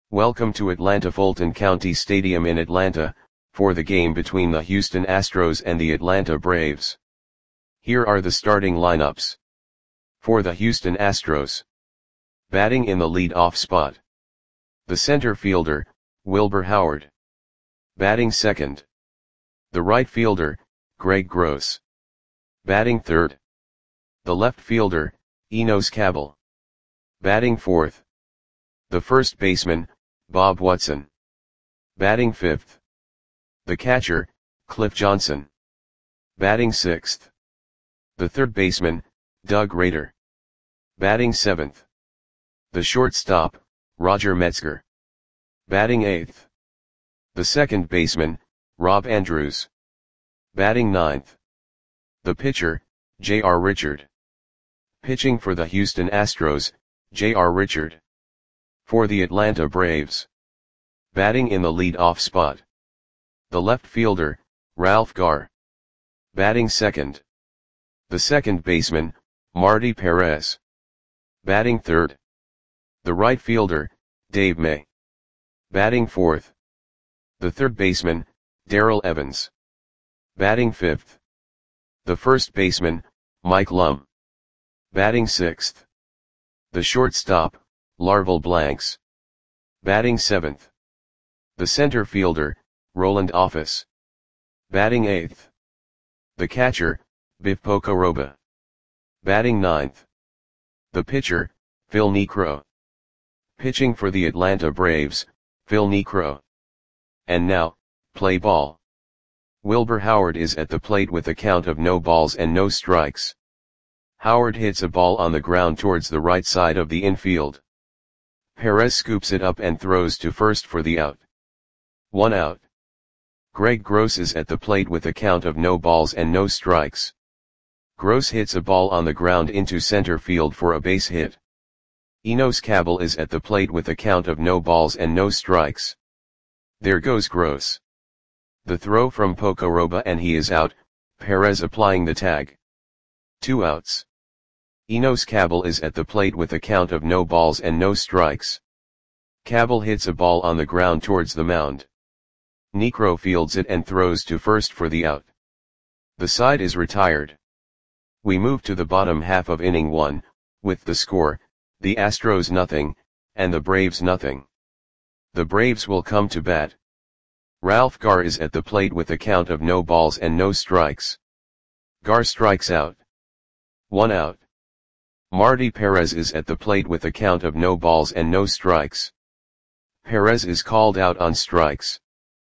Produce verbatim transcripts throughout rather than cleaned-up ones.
Welcome to Atlanta Fulton County Stadium in Atlanta, for the game between the Houston Astros and the Atlanta Braves. Here are the starting lineups. For the Houston Astros. Batting in the lead-off spot. The center fielder, Wilbur Howard. Batting second. The right fielder, Greg Gross. Batting third. The left fielder, Enos Cabell. Batting fourth. The first baseman, Bob Watson. Batting fifth. The catcher, Cliff Johnson. Batting sixth. The third baseman, Doug Rader. Batting seventh. The shortstop, Roger Metzger. Batting eighth. The second baseman, Rob Andrews. Batting ninth. The pitcher, J R Richard. Pitching for the Houston Astros, J R Richard. For the Atlanta Braves. Batting in the lead-off spot. The left fielder, Ralph Garr. Batting second. The second baseman, Marty Perez. Batting third. The right fielder, Dave May. Batting fourth. The third baseman, Darrell Evans. Batting fifth. The first baseman, Mike Lum. Batting sixth. The shortstop, Larval Blanks. Batting seventh. The center fielder, Roland Office. Batting eighth. The catcher, Biff Pocoroba. Batting ninth. The pitcher, Phil Niekro. Pitching for the Atlanta Braves, Phil Niekro. And now, play ball. Wilbur Howard is at the plate with a count of no balls and no strikes. Howard hits a ball on the ground towards the right side of the infield. Perez scoops it up and throws to first for the out. One out. Greg Gross is at the plate with a count of no balls and no strikes. Gross hits a ball on the ground into center field for a base hit. Enos Cabell is at the plate with a count of no balls and no strikes. There goes Gross. The throw from Pocoroba and he is out, Perez applying the tag. Two outs. Enos Cabell is at the plate with a count of no balls and no strikes. Cabell hits a ball on the ground towards the mound. Niekro fields it and throws to first for the out. The side is retired. We move to the bottom half of inning one, with the score, the Astros nothing, and the Braves nothing. The Braves will come to bat. Ralph Garr is at the plate with a count of no balls and no strikes. Garr strikes out. One out. Marty Perez is at the plate with a count of no balls and no strikes. Perez is called out on strikes.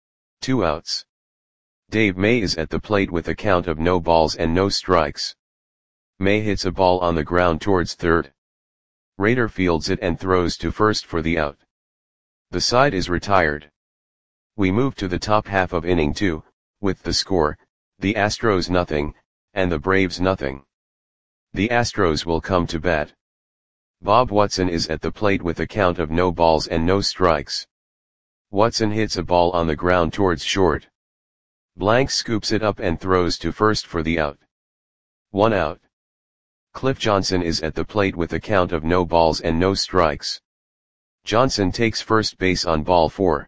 Two outs. Dave May is at the plate with a count of no balls and no strikes. May hits a ball on the ground towards third. Rader fields it and throws to first for the out. The side is retired. We move to the top half of inning two, with the score, the Astros nothing, and the Braves nothing. The Astros will come to bat. Bob Watson is at the plate with a count of no balls and no strikes. Watson hits a ball on the ground towards short. Blanks scoops it up and throws to first for the out. One out. Cliff Johnson is at the plate with a count of no balls and no strikes. Johnson takes first base on ball four.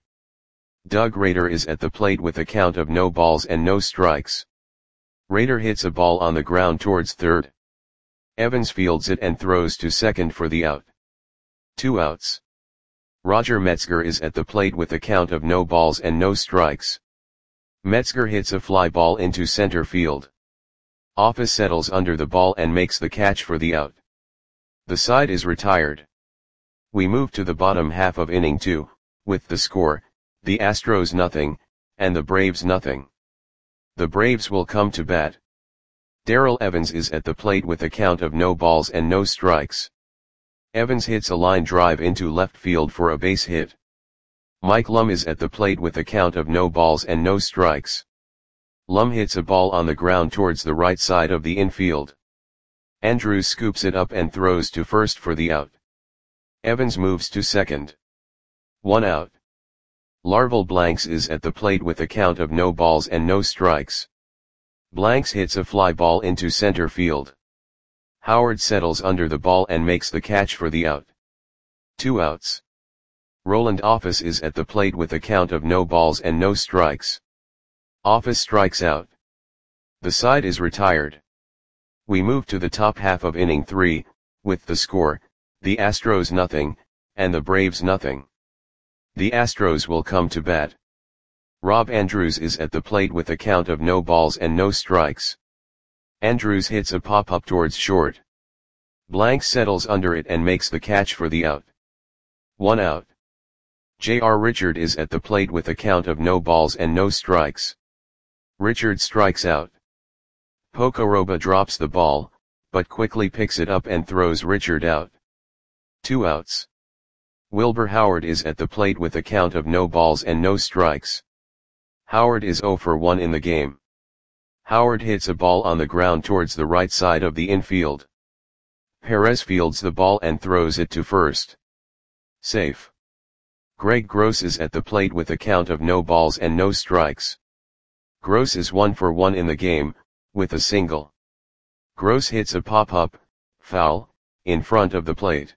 Doug Rader is at the plate with a count of no balls and no strikes. Rader hits a ball on the ground towards third. Evans fields it and throws to second for the out. Two outs. Roger Metzger is at the plate with a count of no balls and no strikes. Metzger hits a fly ball into center field. Office settles under the ball and makes the catch for the out. The side is retired. We move to the bottom half of inning two, with the score, the Astros nothing, and the Braves nothing. The Braves will come to bat. Darrell Evans is at the plate with a count of no balls and no strikes. Evans hits a line drive into left field for a base hit. Mike Lum is at the plate with a count of no balls and no strikes. Lum hits a ball on the ground towards the right side of the infield. Andrews scoops it up and throws to first for the out. Evans moves to second. One out. Larval Blanks is at the plate with a count of no balls and no strikes. Blanks hits a fly ball into center field. Howard settles under the ball and makes the catch for the out. Two outs. Roland Office is at the plate with a count of no balls and no strikes. Office strikes out. The side is retired. We move to the top half of inning three, with the score, the Astros nothing, and the Braves nothing. The Astros will come to bat. Rob Andrews is at the plate with a count of no balls and no strikes. Andrews hits a pop-up towards short. Blank settles under it and makes the catch for the out. One out. J R Richard is at the plate with a count of no balls and no strikes. Richard strikes out. Pocoroba drops the ball, but quickly picks it up and throws Richard out. Two outs. Wilbur Howard is at the plate with a count of no balls and no strikes. Howard is zero for one in the game. Howard hits a ball on the ground towards the right side of the infield. Perez fields the ball and throws it to first. Safe. Greg Gross is at the plate with a count of no balls and no strikes. Gross is one for one in the game, with a single. Gross hits a pop-up, foul, in front of the plate.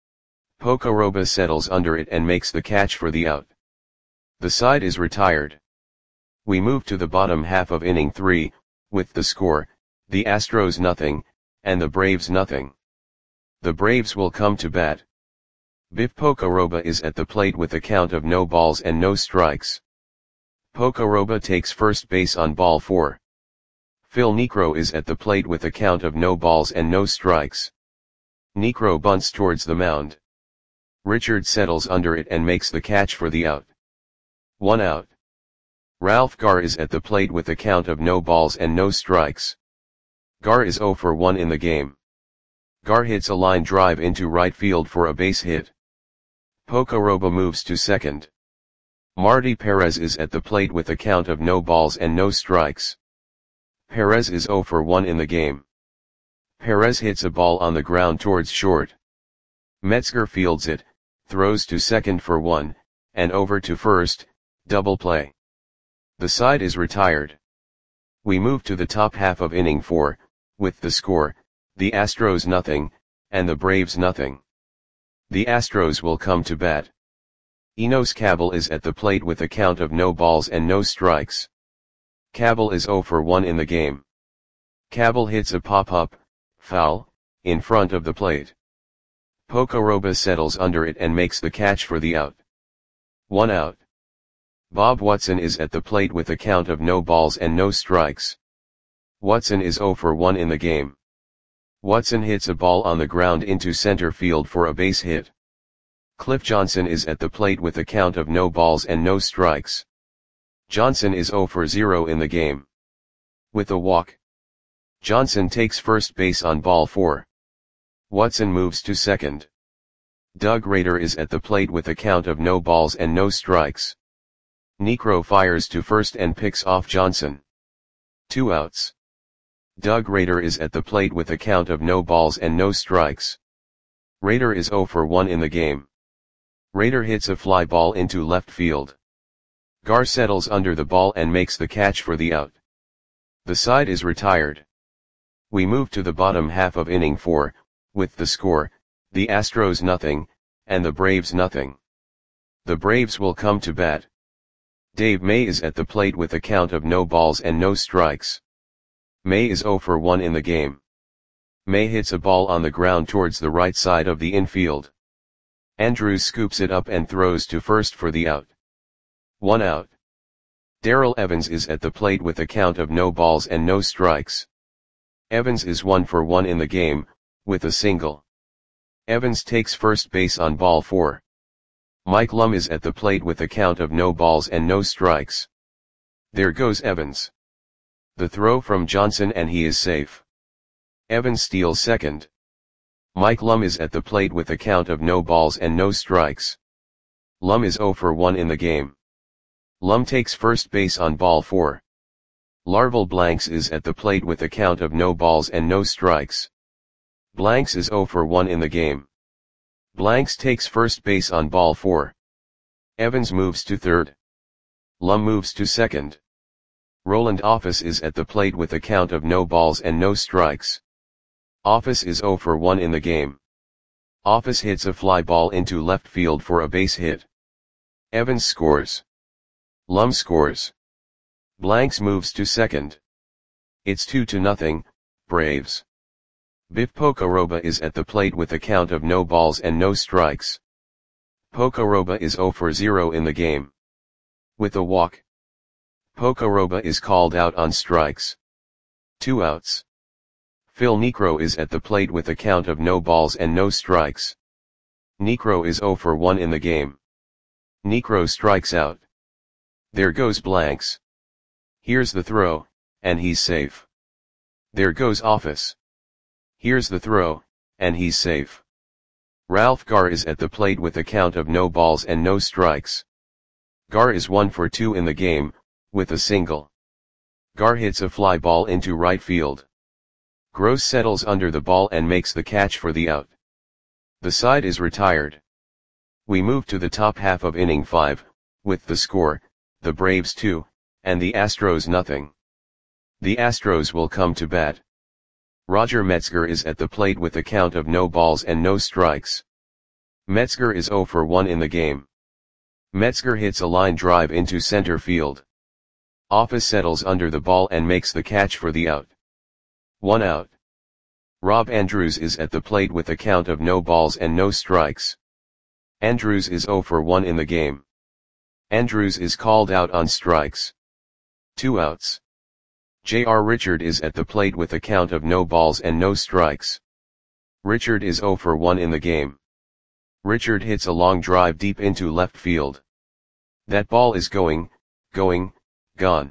Pocoroba settles under it and makes the catch for the out. The side is retired. We move to the bottom half of inning three, with the score, the Astros nothing, and the Braves nothing. The Braves will come to bat. Biff Pocoroba is at the plate with a count of no balls and no strikes. Pocoroba takes first base on ball four. Phil Niekro is at the plate with a count of no balls and no strikes. Niekro bunts towards the mound. Richard settles under it and makes the catch for the out. One out. Ralph Garr is at the plate with a count of no balls and no strikes. Garr is zero for one in the game. Garr hits a line drive into right field for a base hit. Pocoroba moves to second. Marty Perez is at the plate with a count of no balls and no strikes. Perez is zero for one in the game. Perez hits a ball on the ground towards short. Metzger fields it, throws to second for one, and over to first, double play. The side is retired. We move to the top half of inning four, with the score, the Astros nothing, and the Braves nothing. The Astros will come to bat. Enos Cabell is at the plate with a count of no balls and no strikes. Cabell is zero for one in the game. Cabell hits a pop-up, foul, in front of the plate. Pocoroba settles under it and makes the catch for the out. One out. Bob Watson is at the plate with a count of no balls and no strikes. Watson is zero for one in the game. Watson hits a ball on the ground into center field for a base hit. Cliff Johnson is at the plate with a count of no balls and no strikes. Johnson is zero for zero in the game. With a walk. Johnson takes first base on ball four. Watson moves to second. Doug Rader is at the plate with a count of no balls and no strikes. Niekro fires to first and picks off Johnson. Two outs. Doug Rader is at the plate with a count of no balls and no strikes. Rader is zero for one in the game. Rader hits a fly ball into left field. Garr settles under the ball and makes the catch for the out. The side is retired. We move to the bottom half of inning four, with the score, the Astros nothing, and the Braves nothing. The Braves will come to bat. Dave May is at the plate with a count of no balls and no strikes. May is zero for one in the game. May hits a ball on the ground towards the right side of the infield. Andrews scoops it up and throws to first for the out. One out. Darrell Evans is at the plate with a count of no balls and no strikes. Evans is one for one in the game, with a single. Evans takes first base on ball four. Mike Lum is at the plate with a count of no balls and no strikes. There goes Evans. The throw from Johnson and he is safe. Evans steals second. Mike Lum is at the plate with a count of no balls and no strikes. Lum is zero for one in the game. Lum takes first base on ball four. Larval Blanks is at the plate with a count of no balls and no strikes. Blanks is zero for one in the game. Blanks takes first base on ball four. Evans moves to third. Lum moves to second. Roland Office is at the plate with a count of no balls and no strikes. Office is zero for one in the game. Office hits a fly ball into left field for a base hit. Evans scores. Lum scores. Blanks moves to second. It's two to nothing, Braves. Biff Pocoroba is at the plate with a count of no balls and no strikes. Pocoroba is zero for zero in the game. With a walk, Pocoroba is called out on strikes. Two outs. Phil Niekro is at the plate with a count of no balls and no strikes. Niekro is zero for one in the game. Niekro strikes out. There goes blanks. Here's the throw, and he's safe. There goes Office. Here's the throw, and he's safe. Ralph Garr is at the plate with a count of no balls and no strikes. Garr is one for two in the game, with a single. Garr hits a fly ball into right field. Gross settles under the ball and makes the catch for the out. The side is retired. We move to the top half of inning five, with the score, the Braves two, and the Astros nothing. The Astros will come to bat. Roger Metzger is at the plate with a count of no balls and no strikes. Metzger is zero for one in the game. Metzger hits a line drive into center field. Office settles under the ball and makes the catch for the out. One out. Rob Andrews is at the plate with a count of no balls and no strikes. Andrews is zero for one in the game. Andrews is called out on strikes. Two outs. J R Richard is at the plate with a count of no balls and no strikes. Richard is zero for one in the game. Richard hits a long drive deep into left field. That ball is going, going, gone.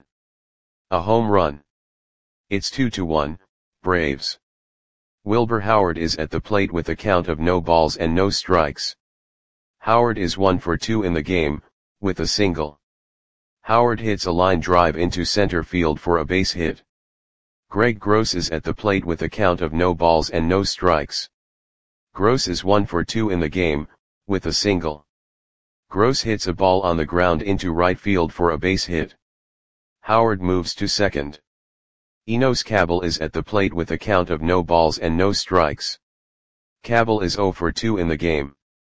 A home run. It's two to one, Braves. Wilbur Howard is at the plate with a count of no balls and no strikes. Howard is one for two in the game, with a single. Howard hits a line drive into center field for a base hit. Greg Gross is at the plate with a count of no balls and no strikes. Gross is one for two in the game, with a single. Gross hits a ball on the ground into right field for a base hit. Howard moves to second. Enos Cabell is at the plate with a count of no balls and no strikes. Cabell is zero for two in the game.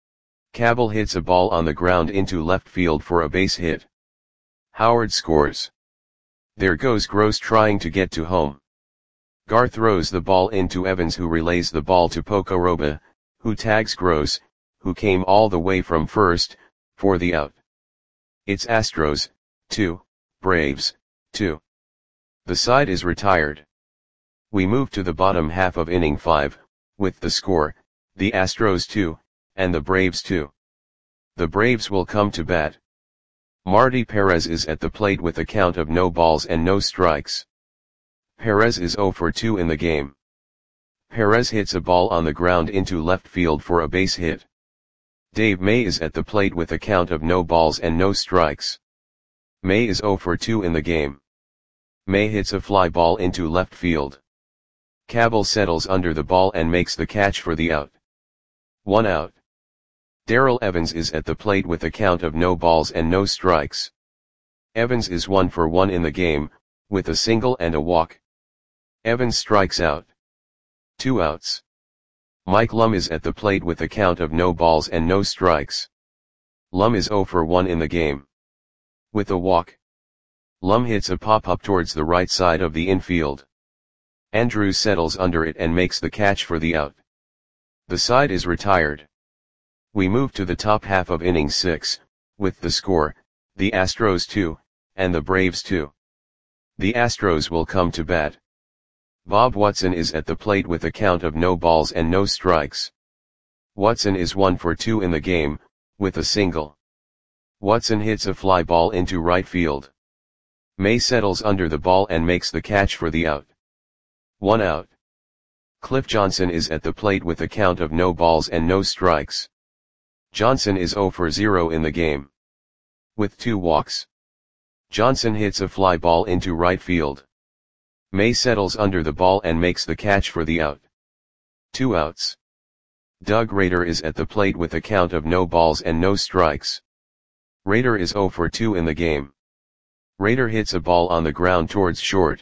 Cabell hits a ball on the ground into left field for a base hit. Howard scores. There goes Gross trying to get to home. Garr throws the ball into Evans, who relays the ball to Pocoroba, who tags Gross, who came all the way from first, for the out. It's Astros, two, Braves, two. The side is retired. We move to the bottom half of inning five, with the score, the Astros two, and the Braves two. The Braves will come to bat. Marty Perez is at the plate with a count of no balls and no strikes. Perez is zero for two in the game. Perez hits a ball on the ground into left field for a base hit. Dave May is at the plate with a count of no balls and no strikes. May is zero for two in the game. May hits a fly ball into left field. Cabell settles under the ball and makes the catch for the out. One out. Darrell Evans is at the plate with a count of no balls and no strikes. Evans is one for one in the game, with a single and a walk. Evans strikes out. Two outs. Mike Lum is at the plate with a count of no balls and no strikes. Lum is zero for one in the game. With a walk, Lum hits a pop-up towards the right side of the infield. Andrews settles under it and makes the catch for the out. The side is retired. We move to the top half of inning six, with the score, the Astros two, and the Braves two. The Astros will come to bat. Bob Watson is at the plate with a count of no balls and no strikes. Watson is one for two in the game, with a single. Watson hits a fly ball into right field. May settles under the ball and makes the catch for the out. One out. Cliff Johnson is at the plate with a count of no balls and no strikes. Johnson is zero for zero in the game. With two walks, Johnson hits a fly ball into right field. May settles under the ball and makes the catch for the out. Two outs. Doug Rader is at the plate with a count of no balls and no strikes. Rader is zero for two in the game. Rader hits a ball on the ground towards short.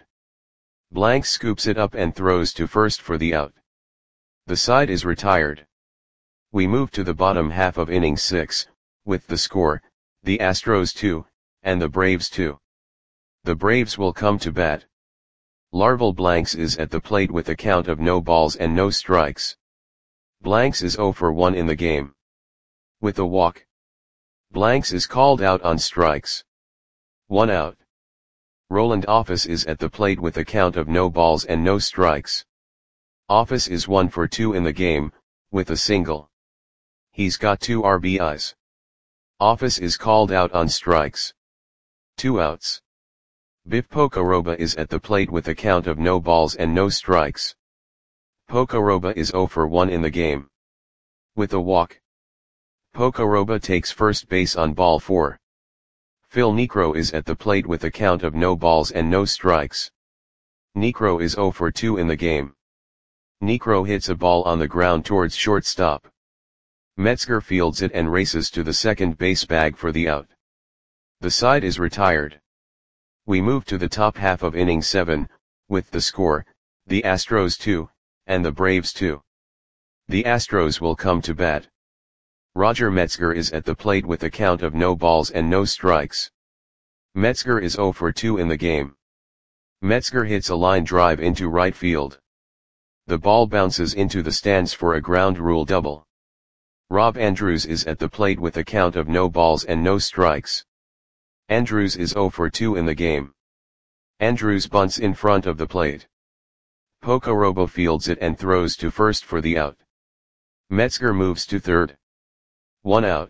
Blank scoops it up and throws to first for the out. The side is retired. We move to the bottom half of inning six, with the score, the Astros two, and the Braves two. The Braves will come to bat. Larval Blanks is at the plate with a count of no balls and no strikes. Blanks is zero for one in the game. With a walk. Blanks is called out on strikes. One out. Roland Office is at the plate with a count of no balls and no strikes. Office is one for two in the game, with a single. He's got two R B Is. Office is called out on strikes. Two outs. Biff Pocoroba is at the plate with a count of no balls and no strikes. Pocoroba is zero for one in the game. With a walk. Pocoroba takes first base on ball four. Phil Niekro is at the plate with a count of no balls and no strikes. Niekro is zero for two in the game. Niekro hits a ball on the ground towards shortstop. Metzger fields it and races to the second base bag for the out. The side is retired. We move to the top half of inning seven, with the score, the Astros two, and the Braves two. The Astros will come to bat. Roger Metzger is at the plate with a count of no balls and no strikes. Metzger is zero for two in the game. Metzger hits a line drive into right field. The ball bounces into the stands for a ground rule double. Rob Andrews is at the plate with a count of no balls and no strikes. Andrews is zero for two in the game. Andrews bunts in front of the plate. Pocoroba fields it and throws to first for the out. Metzger moves to third. One out.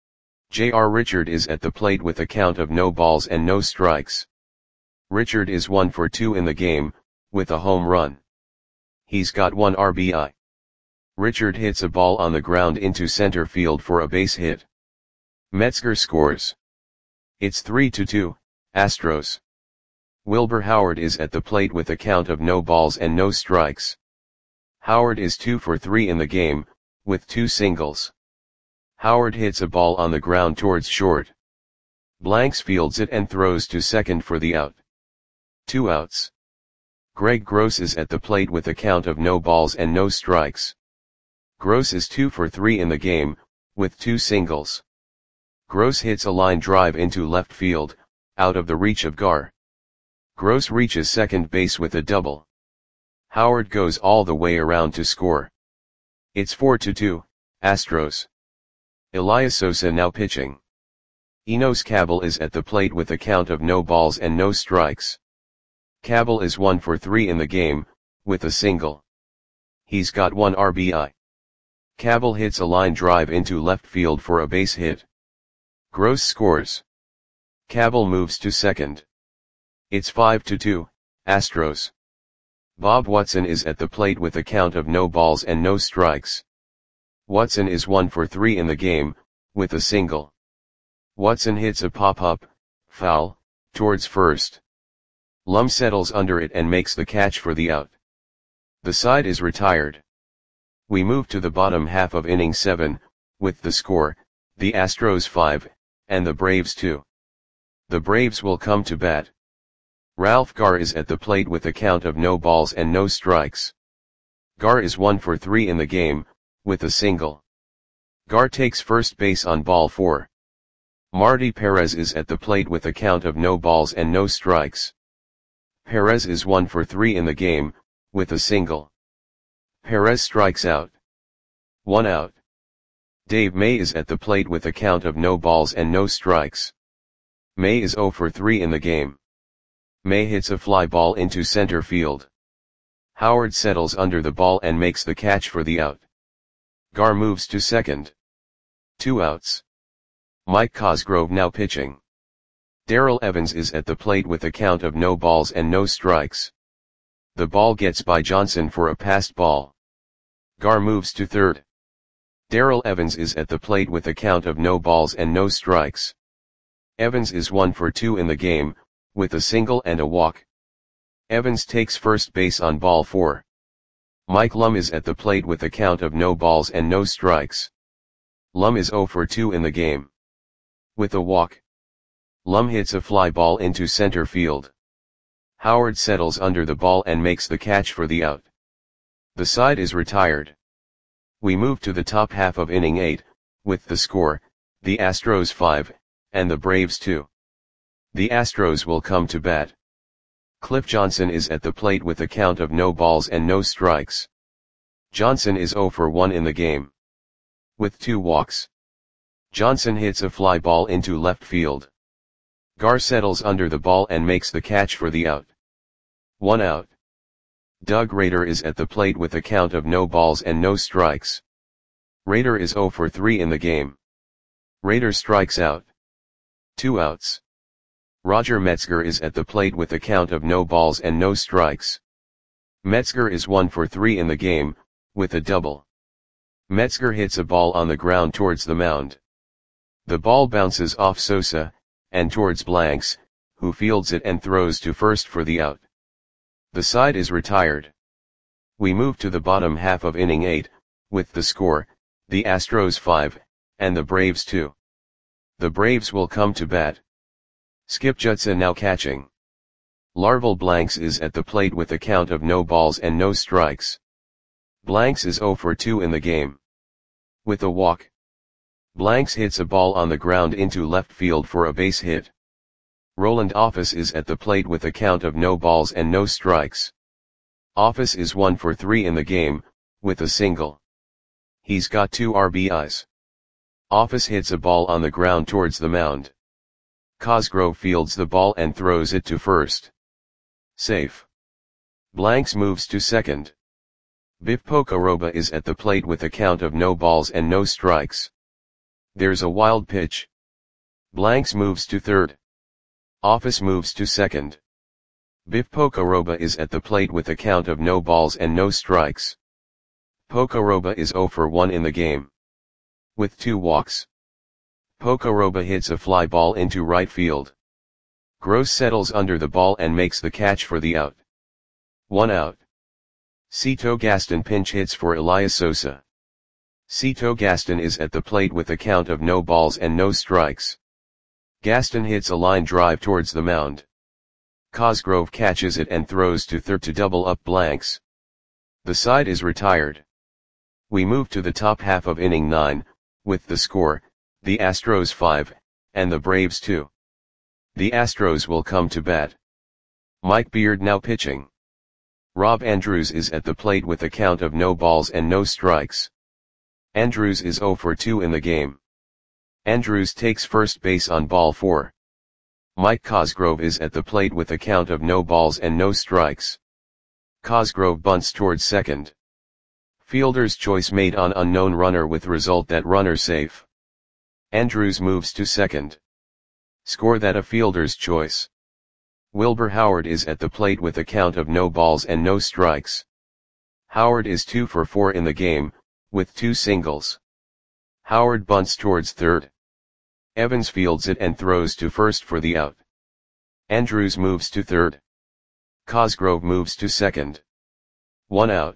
J R Richard is at the plate with a count of no balls and no strikes. Richard is one for two in the game, with a home run. He's got one R B I. Richard hits a ball on the ground into center field for a base hit. Metzger scores. It's three to two, Astros. Wilbur Howard is at the plate with a count of no balls and no strikes. Howard is two for three in the game, with two singles. Howard hits a ball on the ground towards short. Blanks fields it and throws to second for the out. Two outs. Greg Gross is at the plate with a count of no balls and no strikes. Gross is two for three in the game, with two singles. Gross hits a line drive into left field, out of the reach of Gar. Gross reaches second base with a double. Howard goes all the way around to score. It's four to two, Astros. Elias Sosa now pitching. Enos Cabell is at the plate with a count of no balls and no strikes. Cabell is one for three in the game, with a single. He's got one R B I. Cabell hits a line drive into left field for a base hit. Gross scores. Cabell moves to second. It's five to two, Astros. Bob Watson is at the plate with a count of no balls and no strikes. Watson is one for three in the game, with a single. Watson hits a pop-up, foul, towards first. Lum settles under it and makes the catch for the out. The side is retired. We move to the bottom half of inning seven, with the score, the Astros five, and the Braves two. The Braves will come to bat. Ralph Gar is at the plate with a count of no balls and no strikes. Gar is one for three in the game, with a single. Gar takes first base on ball four. Marty Perez is at the plate with a count of no balls and no strikes. Perez is one for three in the game, with a single. Perez strikes out. One out. Dave May is at the plate with a count of no balls and no strikes. May is zero for three in the game. May hits a fly ball into center field. Howard settles under the ball and makes the catch for the out. Gar moves to second. Two outs. Mike Cosgrove now pitching. Darrell Evans is at the plate with a count of no balls and no strikes. The ball gets by Johnson for a passed ball. Gar moves to third. Darrell Evans is at the plate with a count of no balls and no strikes. Evans is one for two in the game, with a single and a walk. Evans takes first base on ball four. Mike Lum is at the plate with a count of no balls and no strikes. Lum is zero for two in the game. With a walk. Lum hits a fly ball into center field. Howard settles under the ball and makes the catch for the out. The side is retired. We move to the top half of inning eight, with the score, the Astros five, and the Braves two. The Astros will come to bat. Cliff Johnson is at the plate with a count of no balls and no strikes. Johnson is oh for one in the game, with two walks. Johnson hits a fly ball into left field. Gar settles under the ball and makes the catch for the out. One out. Doug Rader is at the plate with a count of no balls and no strikes. Rader is oh for three in the game. Rader strikes out. Two outs. Roger Metzger is at the plate with a count of no balls and no strikes. Metzger is one for three in the game, with a double. Metzger hits a ball on the ground towards the mound. The ball bounces off Sosa, and towards Blanks, who fields it and throws to first for the out. The side is retired. We move to the bottom half of inning eight, with the score, the Astros five, and the Braves two. The Braves will come to bat. Skip Jutsa now catching. Larval Blanks is at the plate with a count of no balls and no strikes. Blanks is oh for two in the game, with a walk. Blanks hits a ball on the ground into left field for a base hit. Roland Office is at the plate with a count of no balls and no strikes. Office is one for three in the game, with a single. He's got two R B Is. Office hits a ball on the ground towards the mound. Cosgrove fields the ball and throws it to first. Safe. Blanks moves to second. Biff Pocoroba is at the plate with a count of no balls and no strikes. There's a wild pitch. Blanks moves to third. Office moves to second. Biff Pocoroba is at the plate with a count of no balls and no strikes. Pocoroba is oh for one in the game, with two walks. Pocoroba hits a fly ball into right field. Gross settles under the ball and makes the catch for the out. One out. Cito Gaston pinch hits for Elias Sosa. Cito Gaston is at the plate with a count of no balls and no strikes. Gaston hits a line drive towards the mound. Cosgrove catches it and throws to third to double up Blanks. The side is retired. We move to the top half of inning nine, with the score, the Astros five, and the Braves two. The Astros will come to bat. Mike Beard now pitching. Rob Andrews is at the plate with a count of no balls and no strikes. Andrews is oh for two in the game. Andrews takes first base on ball four. Mike Cosgrove is at the plate with a count of no balls and no strikes. Cosgrove bunts towards second. Fielder's choice made on unknown runner with result that runner safe. Andrews moves to second. Score that a fielder's choice. Wilbur Howard is at the plate with a count of no balls and no strikes. Howard is two for four in the game, with two singles. Howard bunts towards third. Evans fields it and throws to first for the out. Andrews moves to third. Cosgrove moves to second. One out.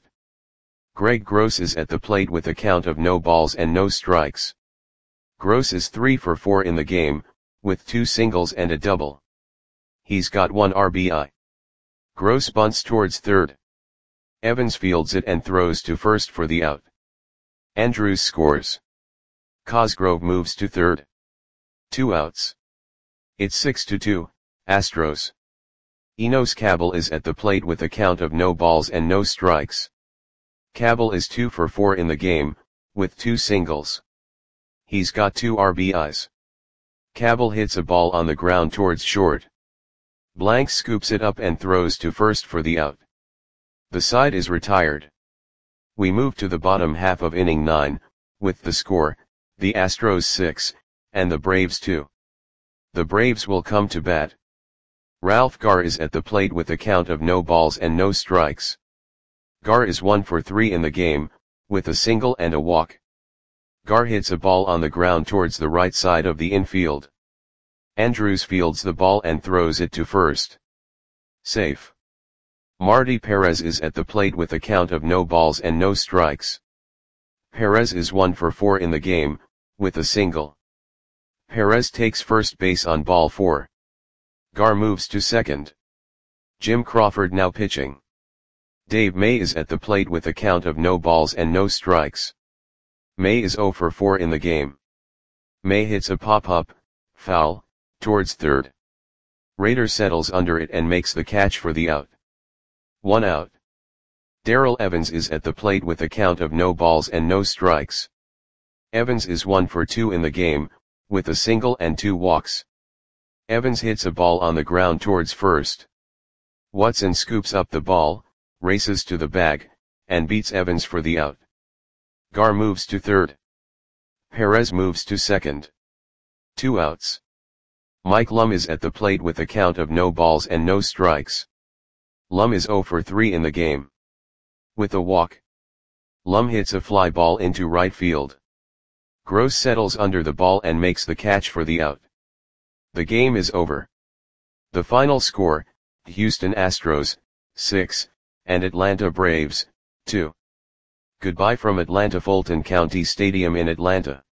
Greg Gross is at the plate with a count of no balls and no strikes. Gross is three for four in the game, with two singles and a double. He's got one R B I. Gross bunts towards third. Evans fields it and throws to first for the out. Andrews scores. Cosgrove moves to third. Two outs. It's six to two, Astros. Enos Cabell is at the plate with a count of no balls and no strikes. Cabell is two for four in the game, with two singles. He's got two R B Is. Cabell hits a ball on the ground towards short. Blanks scoops it up and throws to first for the out. The side is retired. We move to the bottom half of inning nine, with the score, the Astros six, and the Braves two. The Braves will come to bat. Ralph Gar is at the plate with a count of no balls and no strikes. Gar is one for three in the game, with a single and a walk. Gar hits a ball on the ground towards the right side of the infield. Andrews fields the ball and throws it to first. Safe. Marty Perez is at the plate with a count of no balls and no strikes. Perez is one for four in the game, with a single. Perez takes first base on ball four. Gar moves to second. Jim Crawford now pitching. Dave May is at the plate with a count of no balls and no strikes. May is oh for four in the game. May hits a pop-up, foul, towards third. Rader settles under it and makes the catch for the out. One out. Darrell Evans is at the plate with a count of no balls and no strikes. Evans is one for two in the game, with a single and two walks. Evans hits a ball on the ground towards first. Watson scoops up the ball, races to the bag, and beats Evans for the out. Gar moves to third. Perez moves to second. Two outs. Mike Lum is at the plate with a count of no balls and no strikes. Lum is zero for three in the game. With a walk, Lum hits a fly ball into right field. Gross settles under the ball and makes the catch for the out. The game is over. The final score, Houston Astros, six, and Atlanta Braves, two. Goodbye from Atlanta Fulton County Stadium in Atlanta.